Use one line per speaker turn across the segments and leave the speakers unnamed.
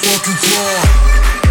fucking far.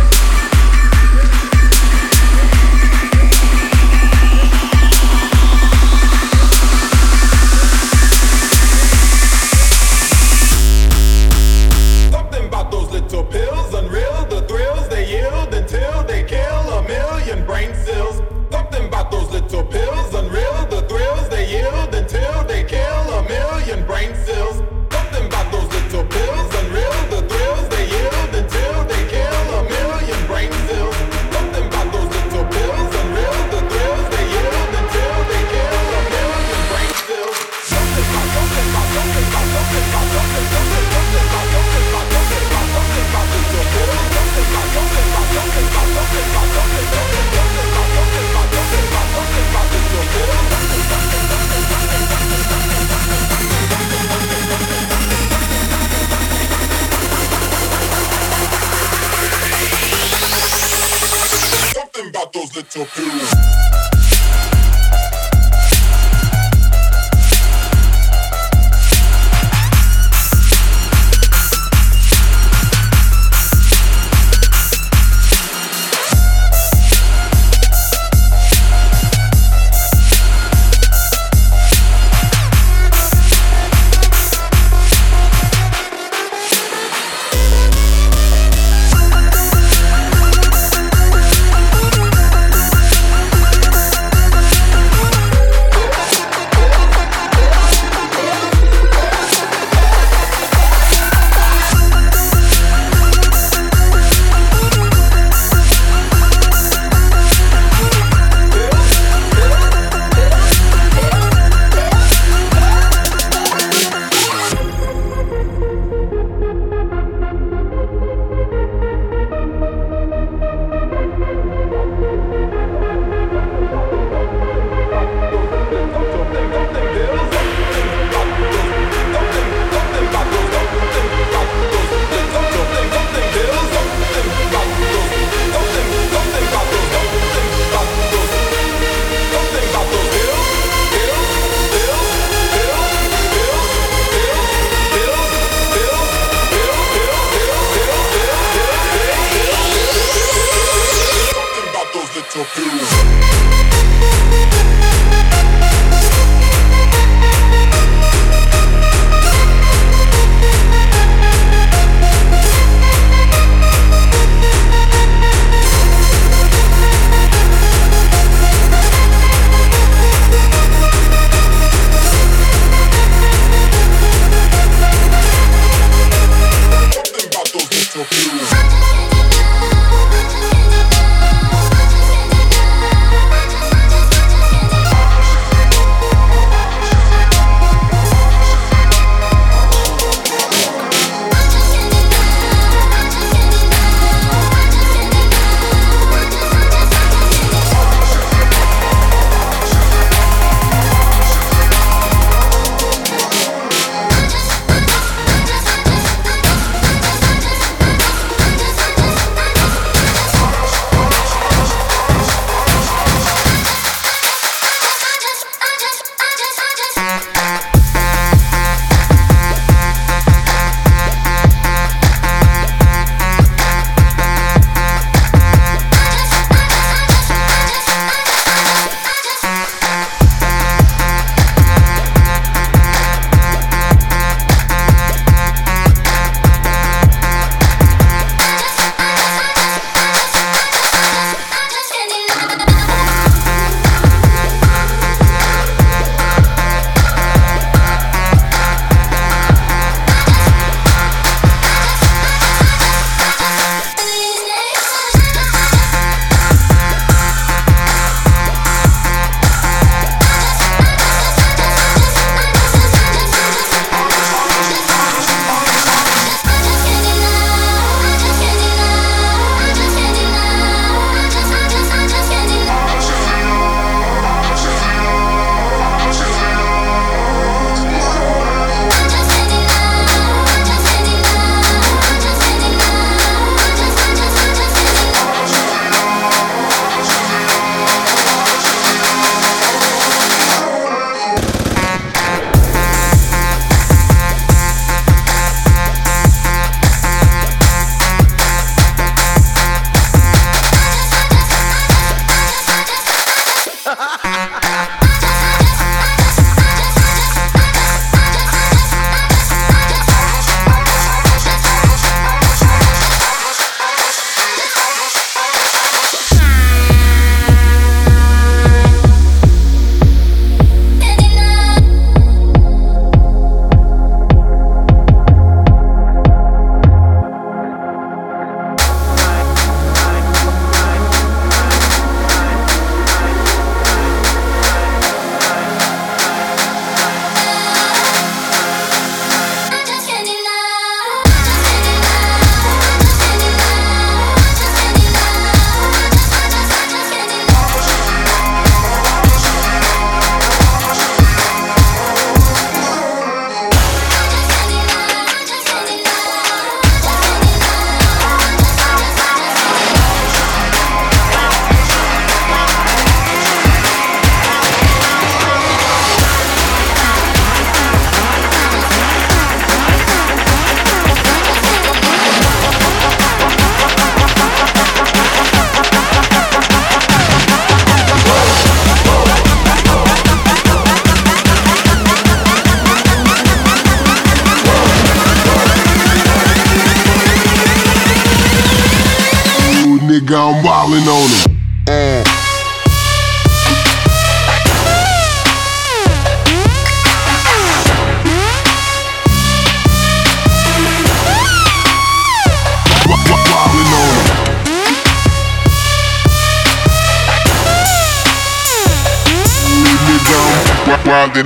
Those little pills. nigga, I'm wildin' on him. Wildin' on him. Nigga, I'm wildin'.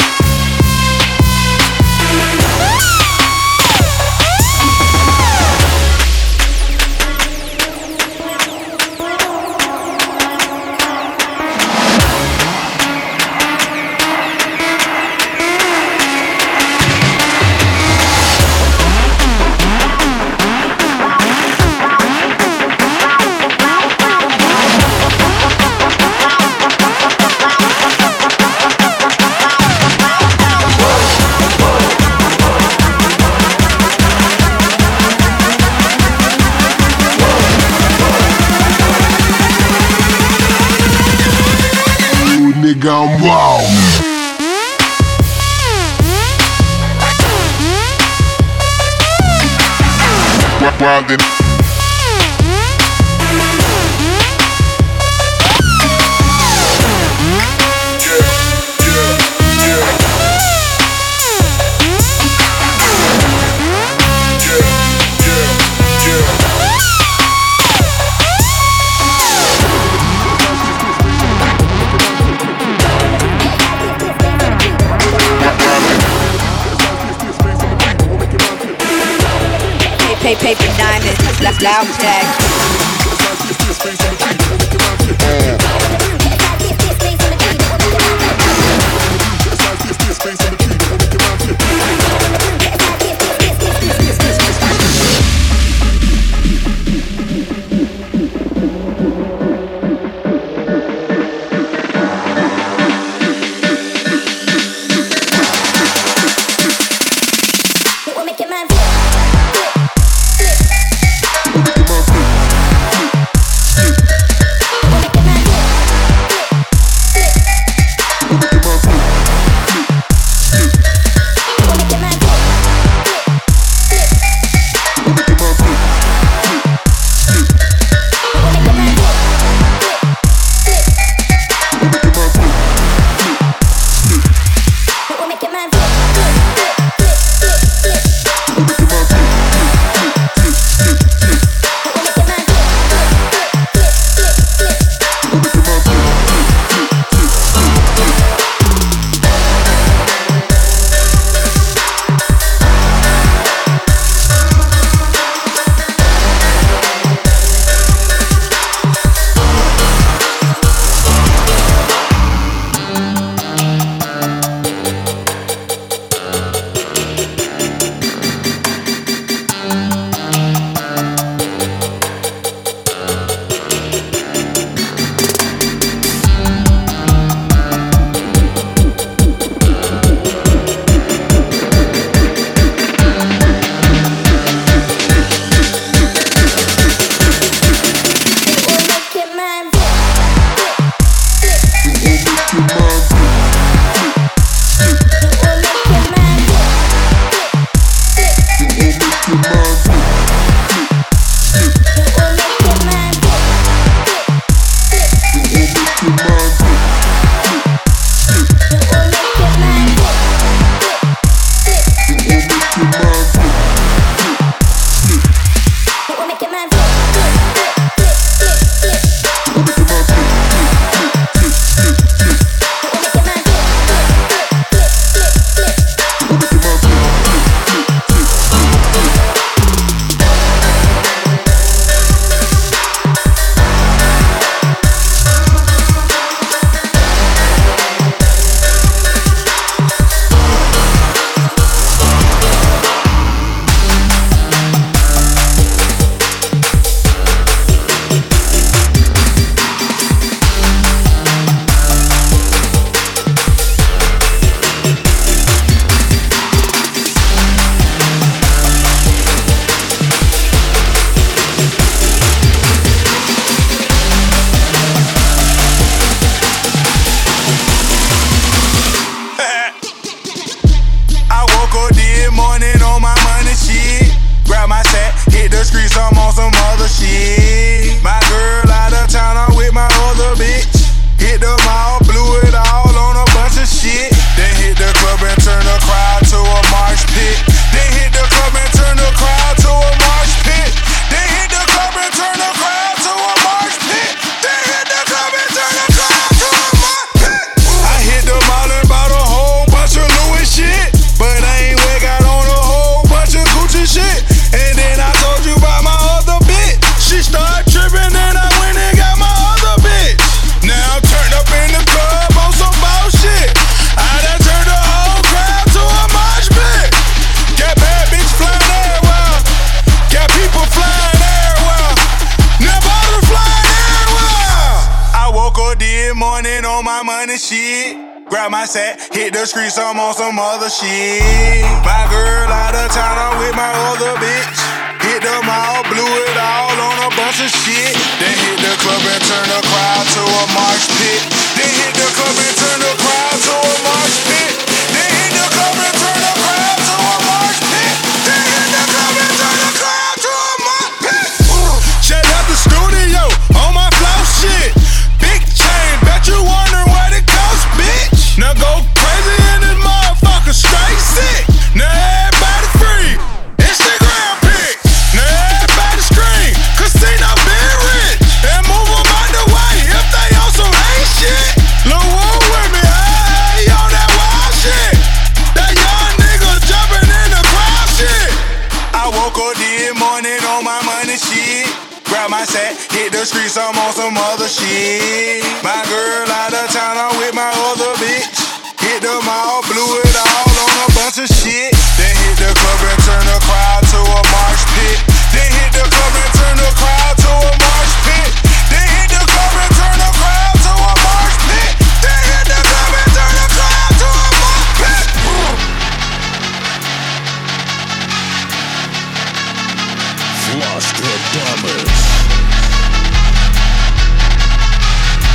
Nigga, I'm wild. Wildin'.
Paper diamonds, left loud tag.
It will make your mind flip, flip, flip. money shit. Grab my sack, hit the streets, I'm on some other shit. My girl out of town, I'm with my other bitch. Hit the mall, blew it all on a bunch of shit. Then hit the club and turn the crowd to a marsh pit. Then hit the club and turn the crowd to a marsh pit. Then hit the club and turn the crowd to a marsh pit. Then hit the club and turn the crowd to a marsh pit. Shut up the studio on my flow shit. Big chain, bet you wondering what it costs, bitch. Now go crazy in this motherfucker, straight sick. Now everybody free. Instagram pic. Now everybody scream. Casino been rich. And move 'em out the way if they on some ain't shit. Lil' Wu with me, hey, on that wild shit. That young nigga jumping in the crowd shit. I woke up this morning on my money shit. Grab my sack, hit the streets, I'm on some other shit. My girl out of town, I'm with my other bitch. Hit the mall, blew it all on a bunch of shit. Then hit the club and turn the crowd to a marsh pit. Then hit the club and turn the crowd to a marsh pit. Then hit the club and turn the crowd to a marsh pit. Then hit the club and turn the crowd to a marsh pit.
Floss Club Bombers.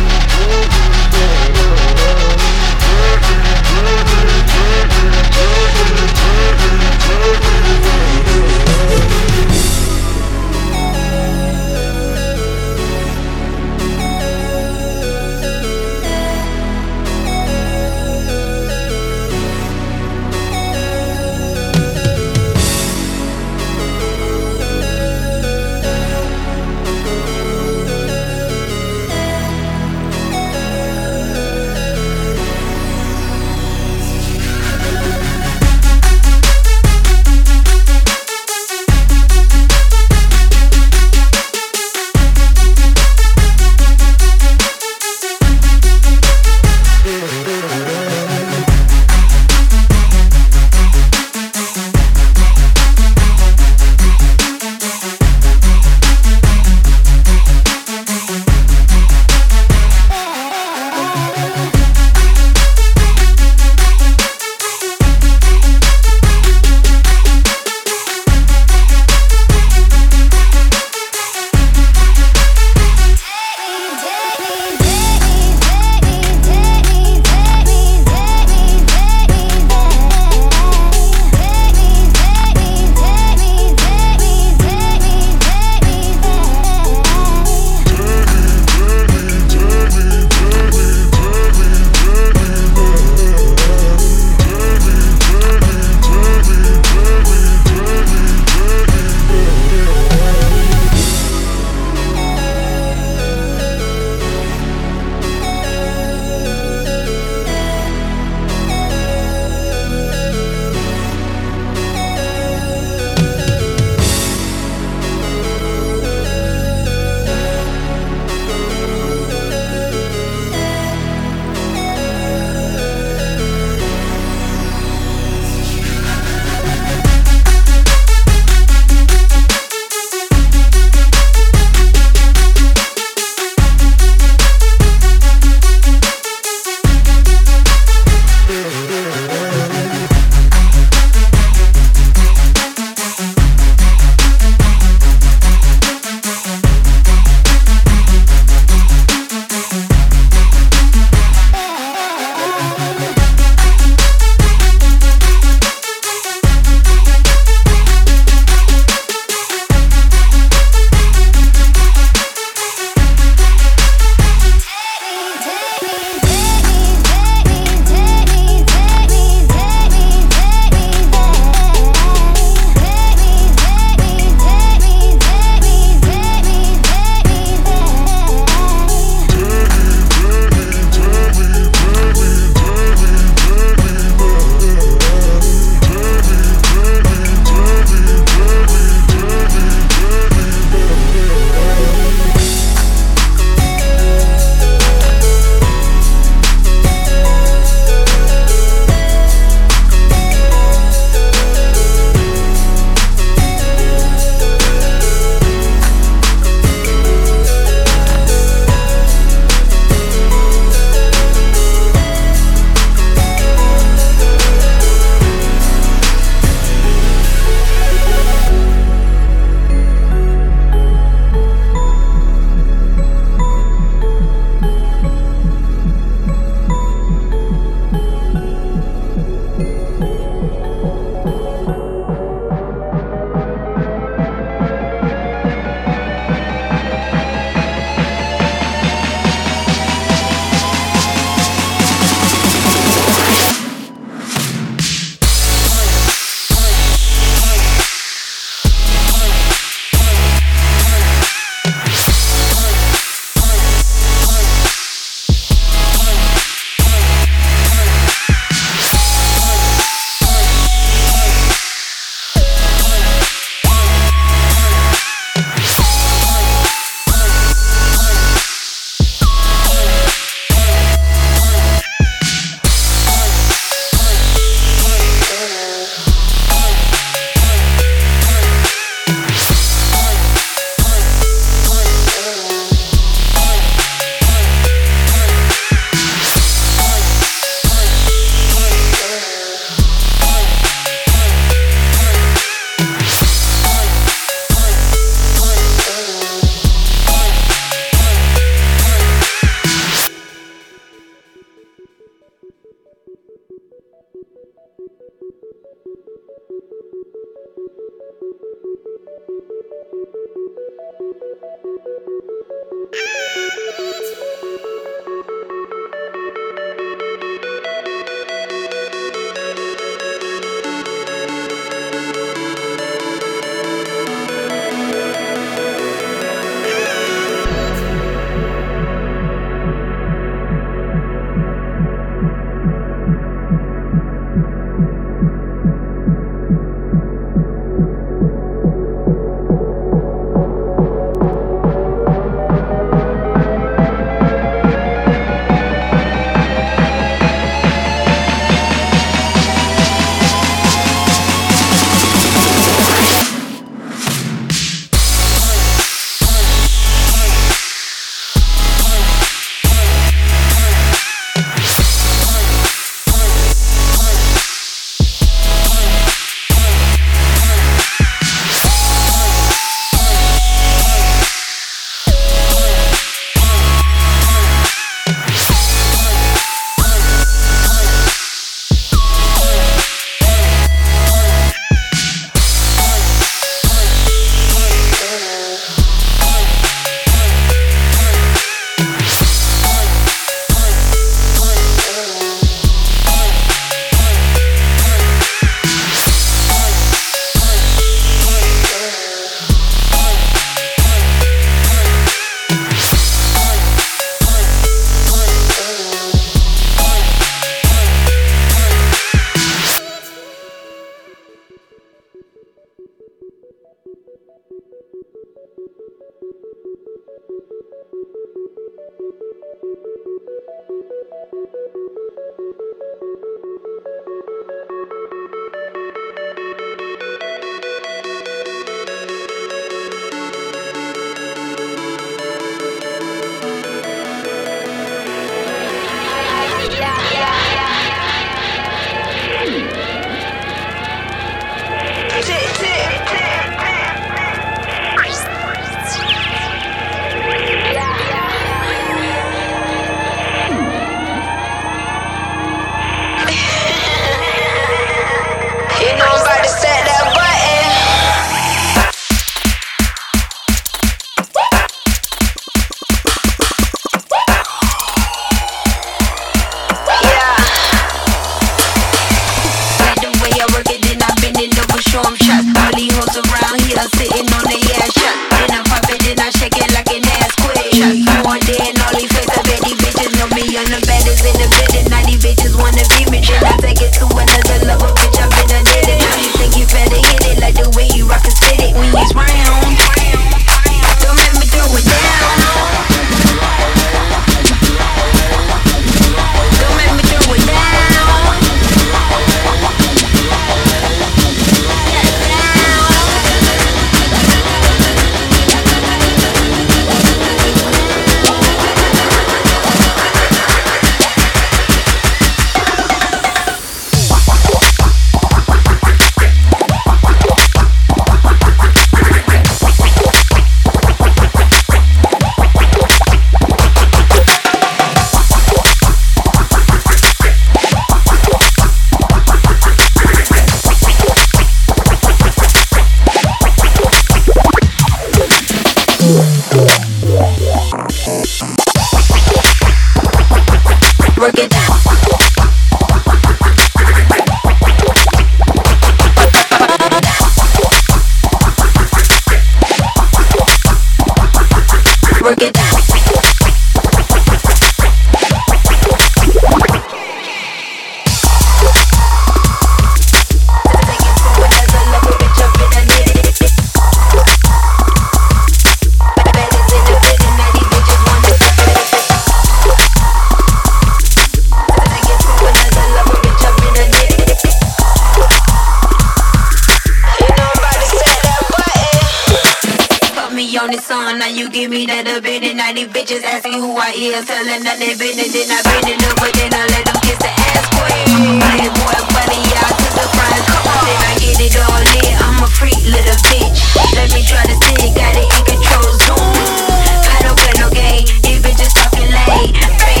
give me that a bit and 90 bitches asking who I is, telling that they been and then I been it up, but then I let them kiss the ass queen. Playboy funny, y'all to the front, come on, then I get it all lit. I'm a freak little bitch. Let me try to sit, got it in control zoom. I don't play no game, these bitches talking lame. Fake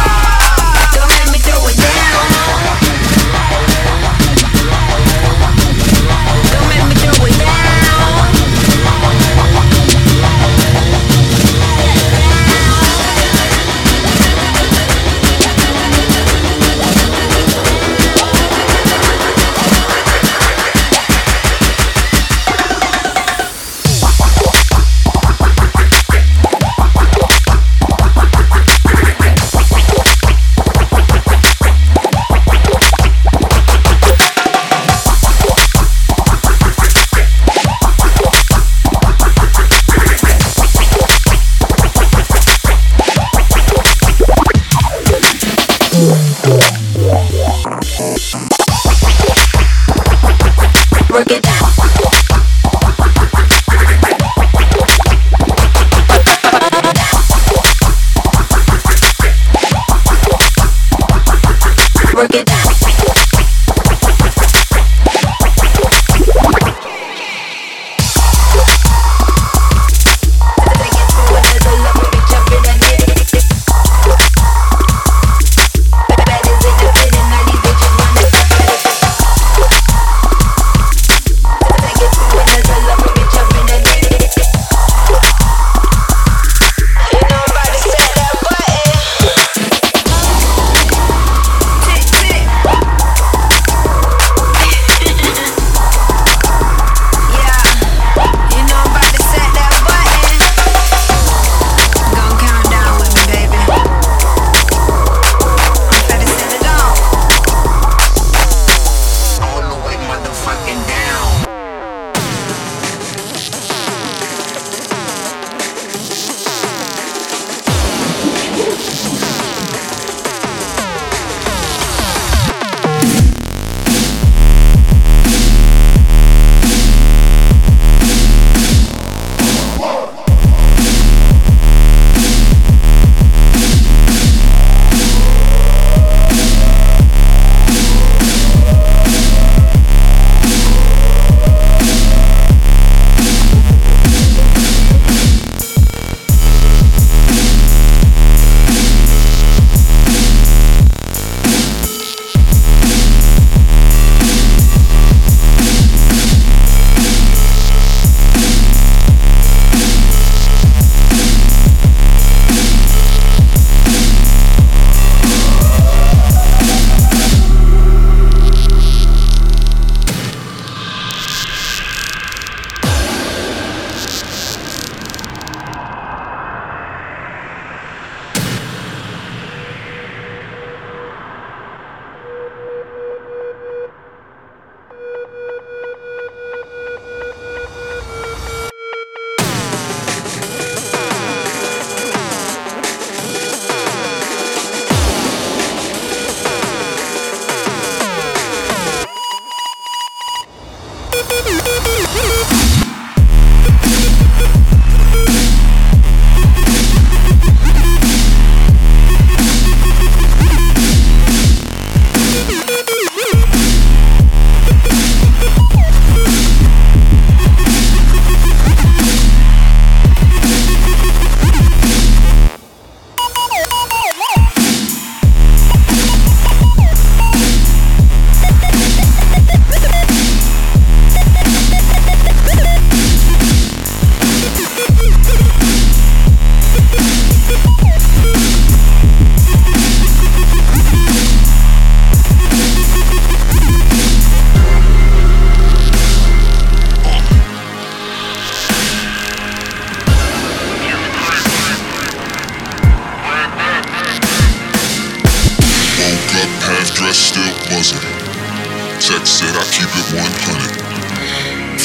don't let me throw it down. Don't make me throw it down.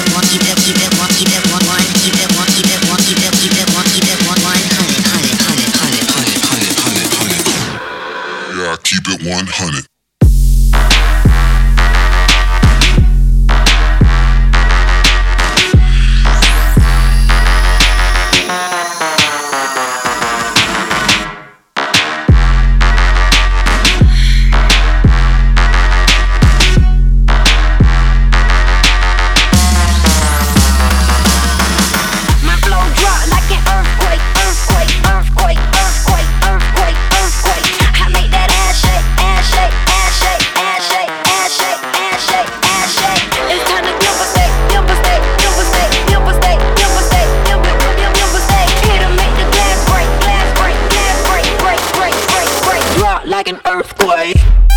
Yeah, keep it 100.
Like an earthquake.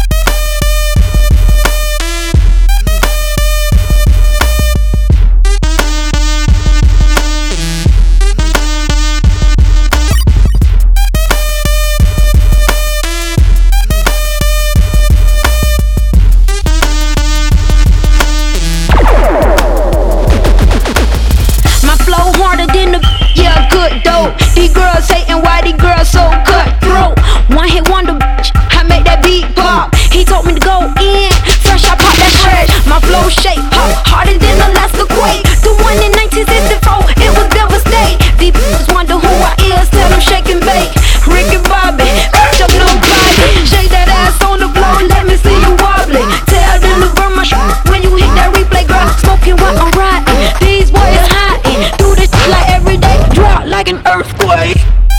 My flow harder than the yeah, good dope. These girls hating why these girls so cutthroat. One hit wonder, I make that beat pop. He told me to go in, fresh I pop that fresh. My flow shape pop harder than Alaska quake. The one in 1964, it was devastating. These bitches wonder who I is, tell them shake and bake. Rick and Bobby, bitch I'm nobody. Shake that ass on the floor, let me see you wobbling. Tell them to burn my when you hit that replay, girl. Smoking while I'm riding. These boys hiding, do this like every day. Drop like an earthquake.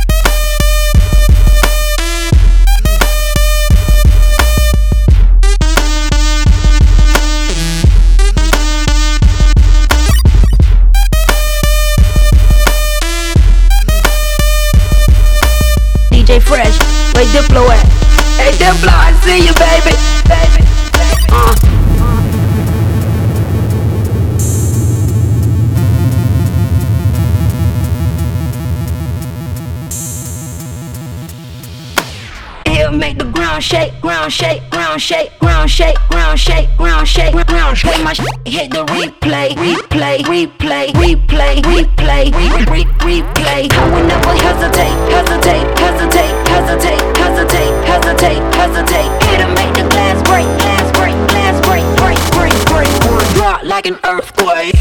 DJ Fresh, where Diplo at? Hey Diplo, I see you, baby, baby, baby. He'll make the ground shake, ground shake, ground shake, ground shake, ground shake, ground shake, ground shake. My hit the replay, replay, replay, replay, replay, replay. I will never hesitate, hesitate, hesitate, hesitate, hesitate, hesitate, hesitate. It'll make the glass break, glass break, glass break, break, break, break. Drop like an earthquake.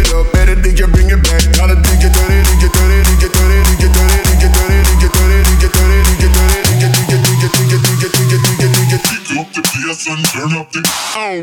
it up, better than you bring it back. Gotta dig it, dirty, dig it, dirty, dig it, dirty, dig it, dirty, dig it, dirty, dig it, dirty, dig it, dirty, dig it, dirty, dig it, dig it, dig it, dig it, dig it, dig it, dig it, dig it.
Pick up the PS and turn up the sound.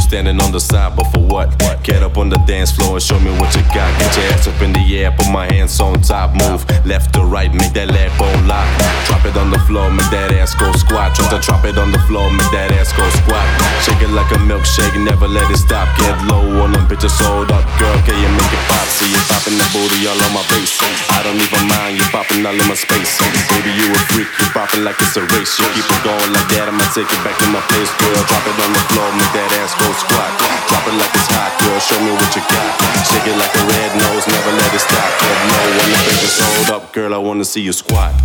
standing on the side, but for what? Get up on the dance floor and show me what you got. Get your ass up in the air, put my hands on top. Move left to right, make that leg bone lock. Drop it on the floor, make that ass go squat. Try to drop it on the floor, make that ass go squat. Shake it like a milkshake, never let it stop. Get low on them bitches, sold up, girl, can you make it pop? See you popping that booty all on my face. I don't even mind you popping all in my space. Baby, you a freak, you popping like it's a race. You keep it going like that, I'ma take it back to my place, girl. Drop it on the floor, make that ass go squat. Drop it like it's hot, girl, show me what you got. Shake it like a red nose, never let it stop. Get low when the bitches sold up, girl, I wanna see you squat.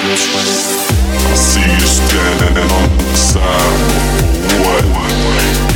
I see you standing on the side. What?